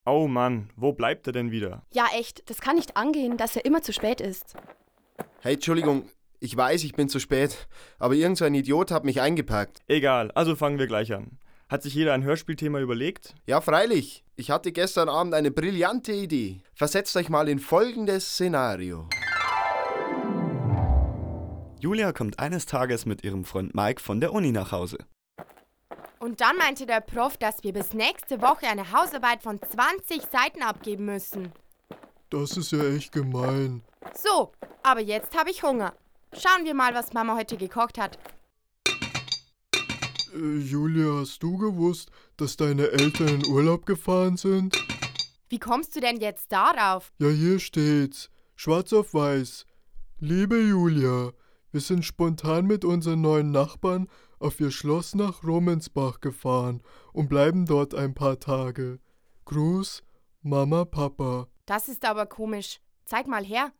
Oh Mann, wo bleibt er denn wieder? Ja, echt, das kann nicht angehen, dass er immer zu spät ist. Hey, Entschuldigung, ich weiß, ich bin zu spät, aber irgend so ein Idiot hat mich eingepackt. Egal, also fangen wir gleich an. Hat sich jeder ein Hörspielthema überlegt? Ja, freilich. Ich hatte gestern Abend eine brillante Idee. Versetzt euch mal in folgendes Szenario. Julia kommt eines Tages mit ihrem Freund Mike von der Uni nach Hause. Und dann meinte der Prof, dass wir bis nächste Woche eine Hausarbeit von 20 Seiten abgeben müssen. Das ist ja echt gemein. So, aber jetzt habe ich Hunger. Schauen wir mal, was Mama heute gekocht hat. Julia, hast du gewusst, dass deine Eltern in Urlaub gefahren sind? Wie kommst du denn jetzt darauf? Ja, hier steht's. Schwarz auf weiß. Liebe Julia, wir sind spontan mit unseren neuen Nachbarn auf ihr Schloss nach Rummensbach gefahren und bleiben dort ein paar Tage. Gruß, Mama, Papa. Das ist aber komisch. Zeig mal her.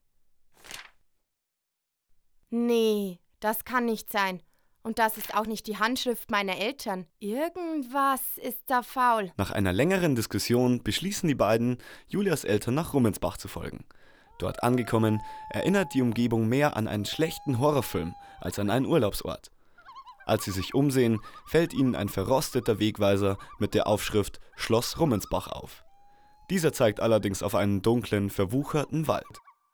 Nee, das kann nicht sein. Und das ist auch nicht die Handschrift meiner Eltern. Irgendwas ist da faul. Nach einer längeren Diskussion beschließen die beiden, Julias Eltern nach Rummensbach zu folgen. Dort angekommen, erinnert die Umgebung mehr an einen schlechten Horrorfilm als an einen Urlaubsort. Als sie sich umsehen, fällt ihnen ein verrosteter Wegweiser mit der Aufschrift Schloss Rummensbach auf. Dieser zeigt allerdings auf einen dunklen, verwucherten Wald.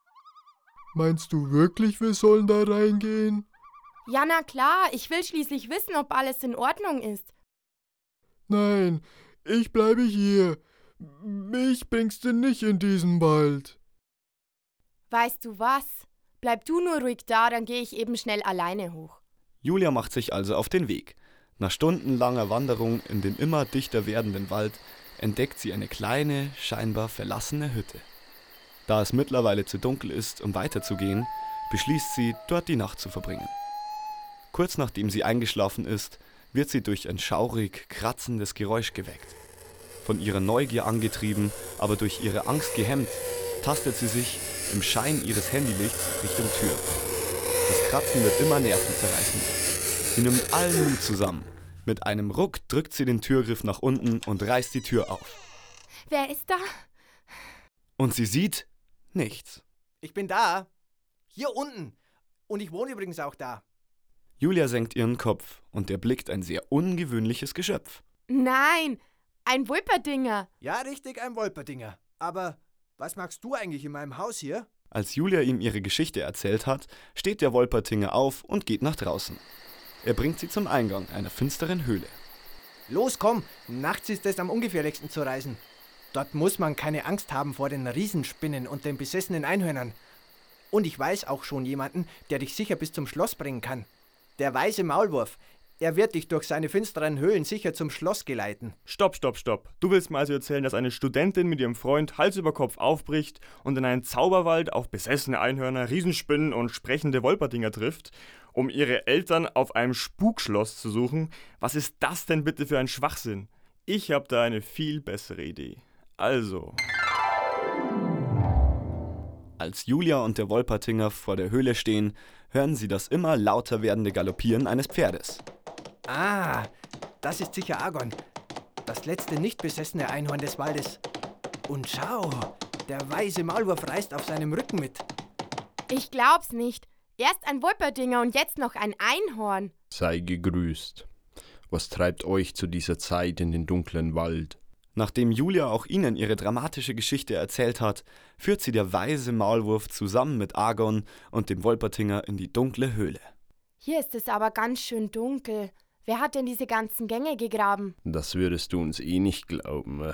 Meinst du wirklich, wir sollen da reingehen? Ja, na klar, ich will schließlich wissen, ob alles in Ordnung ist. Nein, ich bleibe hier. Mich bringst du nicht in diesen Wald. Weißt du was? Bleib du nur ruhig da, dann gehe ich eben schnell alleine hoch. Julia macht sich also auf den Weg. Nach stundenlanger Wanderung in den immer dichter werdenden Wald entdeckt sie eine kleine, scheinbar verlassene Hütte. Da es mittlerweile zu dunkel ist, um weiterzugehen, beschließt sie, dort die Nacht zu verbringen. Kurz nachdem sie eingeschlafen ist, wird sie durch ein schaurig, kratzendes Geräusch geweckt. Von ihrer Neugier angetrieben, aber durch ihre Angst gehemmt, tastet sie sich im Schein ihres Handylichts Richtung Tür. Das Kratzen wird immer nervenzerreißender. Sie nimmt allen Mut zusammen. Mit einem Ruck drückt sie den Türgriff nach unten und reißt die Tür auf. Wer ist da? Und sie sieht nichts. Ich bin da. Hier unten. Und ich wohne übrigens auch da. Julia senkt ihren Kopf und erblickt ein sehr ungewöhnliches Geschöpf. Nein, ein Wulperdinger. Ja, richtig, ein Wolperdinger. Aber was magst du eigentlich in meinem Haus hier? Als Julia ihm ihre Geschichte erzählt hat, steht der Wolpertinger auf und geht nach draußen. Er bringt sie zum Eingang einer finsteren Höhle. Los, komm, nachts ist es am ungefährlichsten zu reisen. Dort muss man keine Angst haben vor den Riesenspinnen und den besessenen Einhörnern. Und ich weiß auch schon jemanden, der dich sicher bis zum Schloss bringen kann. Der weise Maulwurf. Er wird dich durch seine finsteren Höhlen sicher zum Schloss geleiten. Stopp. Du willst mir also erzählen, dass eine Studentin mit ihrem Freund Hals über Kopf aufbricht und in einen Zauberwald auf besessene Einhörner, Riesenspinnen und sprechende Wolperdinger trifft, um ihre Eltern auf einem Spukschloss zu suchen? Was ist das denn bitte für ein Schwachsinn? Ich habe da eine viel bessere Idee. Also. Als Julia und der Wolpertinger vor der Höhle stehen, hören sie das immer lauter werdende Galoppieren eines Pferdes. Ah, das ist sicher Argon. Das letzte nicht besessene Einhorn des Waldes. Und schau, der weise Maulwurf reist auf seinem Rücken mit. Ich glaub's nicht. Erst ein Wulperdinger und jetzt noch ein Einhorn. Sei gegrüßt. Was treibt euch zu dieser Zeit in den dunklen Wald? Nachdem Julia auch ihnen ihre dramatische Geschichte erzählt hat, führt sie der weise Maulwurf zusammen mit Argon und dem Wolpertinger in die dunkle Höhle. Hier ist es aber ganz schön dunkel. Wer hat denn diese ganzen Gänge gegraben? Das würdest du uns eh nicht glauben.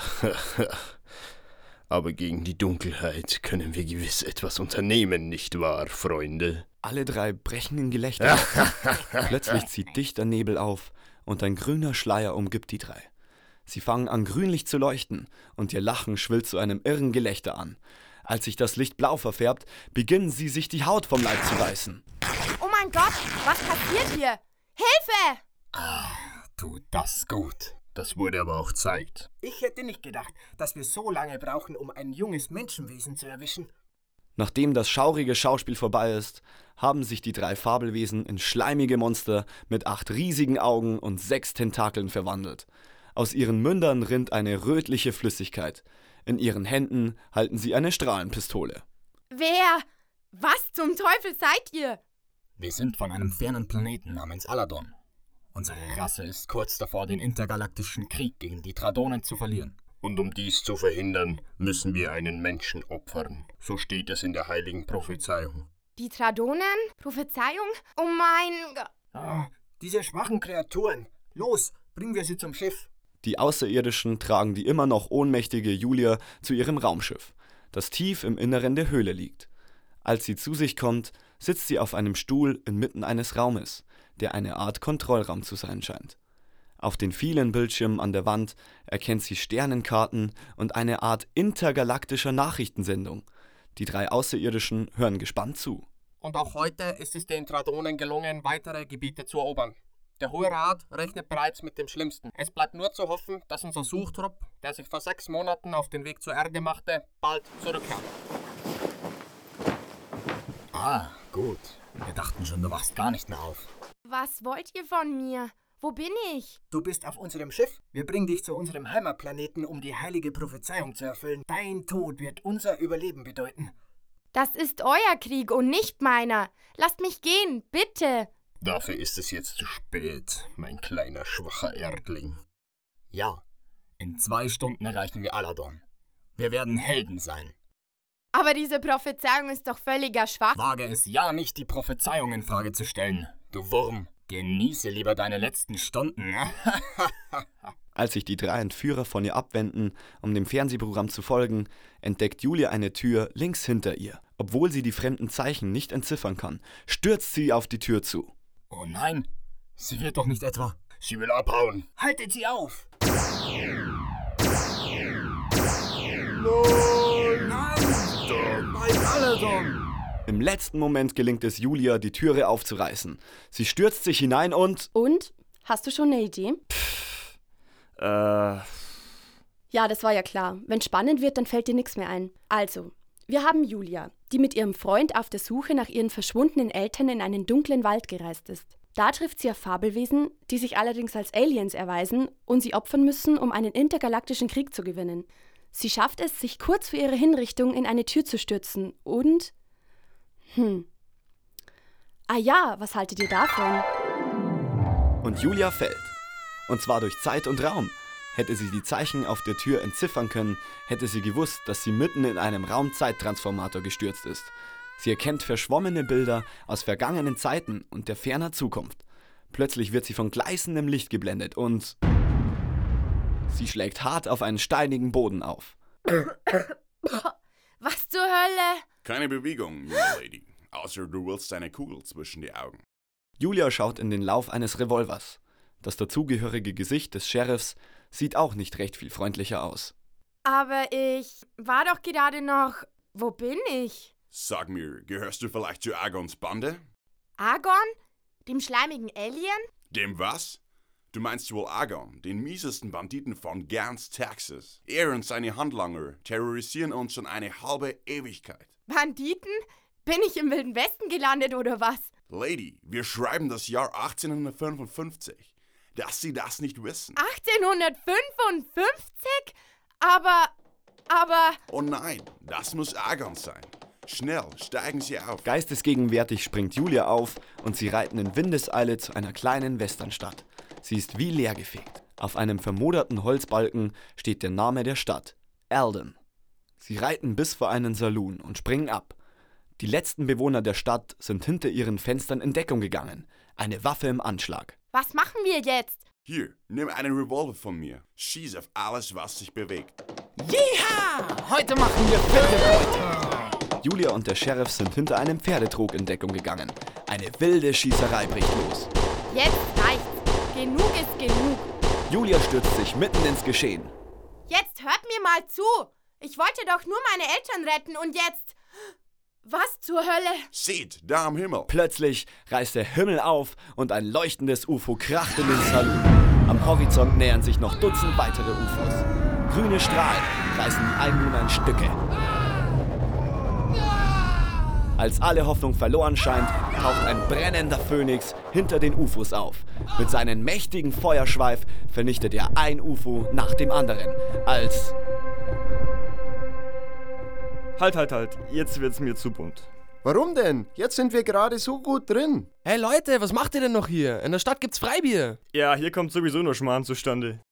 Aber gegen die Dunkelheit können wir gewiss etwas unternehmen, nicht wahr, Freunde? Alle drei brechen in Gelächter. Plötzlich zieht dichter Nebel auf und ein grüner Schleier umgibt die drei. Sie fangen an, grünlich zu leuchten und ihr Lachen schwillt zu einem irren Gelächter an. Als sich das Licht blau verfärbt, beginnen sie, sich die Haut vom Leib zu reißen. Oh mein Gott, was passiert hier? Hilfe! Tut das gut. Das wurde aber auch Zeit. Ich hätte nicht gedacht, dass wir so lange brauchen, um ein junges Menschenwesen zu erwischen. Nachdem das schaurige Schauspiel vorbei ist, haben sich die drei Fabelwesen in schleimige Monster mit 8 riesigen Augen und 6 Tentakeln verwandelt. Aus ihren Mündern rinnt eine rötliche Flüssigkeit. In ihren Händen halten sie eine Strahlenpistole. Wer? Was zum Teufel seid ihr? Wir sind von einem fernen Planeten namens Aladon. Unsere Rasse ist kurz davor, den intergalaktischen Krieg gegen die Tradonen zu verlieren. Und um dies zu verhindern, müssen wir einen Menschen opfern. So steht es in der heiligen Prophezeiung. Die Tradonen? Prophezeiung? Oh mein Gott. Diese schwachen Kreaturen. Los, bringen wir sie zum Schiff. Die Außerirdischen tragen die immer noch ohnmächtige Julia zu ihrem Raumschiff, das tief im Inneren der Höhle liegt. Als sie zu sich kommt, sitzt sie auf einem Stuhl inmitten eines Raumes, der eine Art Kontrollraum zu sein scheint. Auf den vielen Bildschirmen an der Wand erkennt sie Sternenkarten und eine Art intergalaktischer Nachrichtensendung. Die 3 Außerirdischen hören gespannt zu. Und auch heute ist es den Tradonen gelungen, weitere Gebiete zu erobern. Der Hohe Rat rechnet bereits mit dem Schlimmsten. Es bleibt nur zu hoffen, dass unser Suchtrupp, der sich vor 6 Monaten auf den Weg zur Erde machte, bald zurückkehrt. Gut. Wir dachten schon, du wachst gar nicht mehr auf. Was wollt ihr von mir? Wo bin ich? Du bist auf unserem Schiff. Wir bringen dich zu unserem Heimatplaneten, um die heilige Prophezeiung zu erfüllen. Dein Tod wird unser Überleben bedeuten. Das ist euer Krieg und nicht meiner. Lasst mich gehen, bitte. Dafür ist es jetzt zu spät, mein kleiner, schwacher Erdling. Ja, in 2 Stunden erreichen wir Aladon. Wir werden Helden sein. Aber diese Prophezeiung ist doch völliger Schwach. Wage es ja nicht, die Prophezeiung in Frage zu stellen. Du Wurm, genieße lieber deine letzten Stunden. Als sich die 3 Entführer von ihr abwenden, um dem Fernsehprogramm zu folgen, entdeckt Julia eine Tür links hinter ihr. Obwohl sie die fremden Zeichen nicht entziffern kann, stürzt sie auf die Tür zu. Oh nein, sie wird doch nicht etwa... Sie will abhauen. Haltet sie auf! Im letzten Moment gelingt es Julia, die Türe aufzureißen. Sie stürzt sich hinein und... Und? Hast du schon eine Idee? Ja, das war ja klar. Wenn spannend wird, dann fällt dir nichts mehr ein. Also, wir haben Julia, die mit ihrem Freund auf der Suche nach ihren verschwundenen Eltern in einen dunklen Wald gereist ist. Da trifft sie auf Fabelwesen, die sich allerdings als Aliens erweisen und sie opfern müssen, um einen intergalaktischen Krieg zu gewinnen. Sie schafft es, sich kurz vor ihrer Hinrichtung in eine Tür zu stürzen und... Ah ja, was haltet ihr davon? Und Julia fällt. Und zwar durch Zeit und Raum. Hätte sie die Zeichen auf der Tür entziffern können, hätte sie gewusst, dass sie mitten in einem Raumzeittransformator gestürzt ist. Sie erkennt verschwommene Bilder aus vergangenen Zeiten und der ferner Zukunft. Plötzlich wird sie von gleißendem Licht geblendet und... Sie schlägt hart auf einen steinigen Boden auf. Was zur Hölle? Keine Bewegung, junge Lady. Außer du willst eine Kugel zwischen die Augen. Julia schaut in den Lauf eines Revolvers. Das dazugehörige Gesicht des Sheriffs sieht auch nicht recht viel freundlicher aus. Aber ich war doch gerade noch... Wo bin ich? Sag mir, gehörst du vielleicht zu Agons Bande? Agon? Dem schleimigen Alien? Dem was? Du meinst wohl Agon, den miesesten Banditen von ganz Texas. Er und seine Handlanger terrorisieren uns schon eine halbe Ewigkeit. Banditen? Bin ich im Wilden Westen gelandet oder was? Lady, wir schreiben das Jahr 1855. Dass Sie das nicht wissen. 1855? Aber... Oh nein, das muss Agon sein. Schnell, steigen Sie auf. Geistesgegenwärtig springt Julia auf und sie reiten in Windeseile zu einer kleinen Westernstadt. Sie ist wie leergefegt. Auf einem vermoderten Holzbalken steht der Name der Stadt, Alden. Sie reiten bis vor einen Saloon und springen ab. Die letzten Bewohner der Stadt sind hinter ihren Fenstern in Deckung gegangen. Eine Waffe im Anschlag. Was machen wir jetzt? Hier, nimm einen Revolver von mir. Schieß auf alles, was sich bewegt. Jeha! Heute machen wir Pferde. Julia und der Sheriff sind hinter einem Pferdetrog in Deckung gegangen. Eine wilde Schießerei bricht los. Jetzt reicht's. Genug ist genug. Julia stürzt sich mitten ins Geschehen. Jetzt hört mir mal zu. Ich wollte doch nur meine Eltern retten und jetzt... Was zur Hölle? Seht, da am Himmel. Plötzlich reißt der Himmel auf und ein leuchtendes UFO kracht in den Saloon. Am Horizont nähern sich noch Dutzend weitere UFOs. Grüne Strahlen reißen die Einwohner in Stücke. Als alle Hoffnung verloren scheint, taucht ein brennender Phönix hinter den UFOs auf. Mit seinem mächtigen Feuerschweif vernichtet er ein UFO nach dem anderen. Als... Halt. Jetzt wird's mir zu bunt. Warum denn? Jetzt sind wir gerade so gut drin. Hey Leute, was macht ihr denn noch hier? In der Stadt gibt's Freibier. Ja, hier kommt sowieso nur Schmarrn zustande.